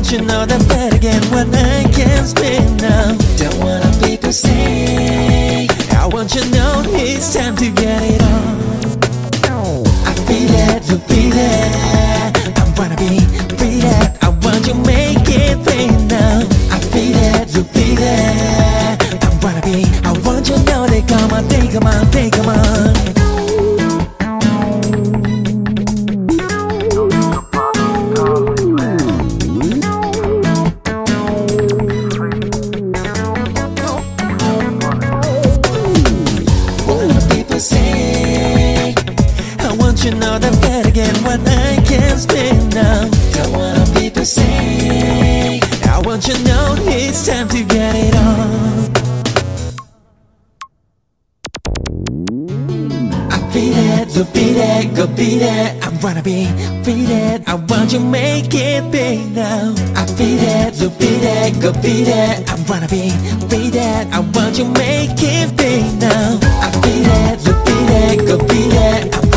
want you to know that better again when I can't speak now. Don't wanna people say, I want you to know it's time to get it on. I feel it, you feel it. I wanna be free that. I want you to make it plain now. I feel it, you feel it. I want you to know they come on, they come on, they come on. You know that better again when I can't speak now. Don't wanna people say, I want you to know it's time to get it on. I feel it, you feel it, go beat it. I wanna be beat it. I want you to make it big now. I feel it, you feel it, go beat it. I wanna be beat it. I want you to make it big now. I feel it, you feel it, go beat it.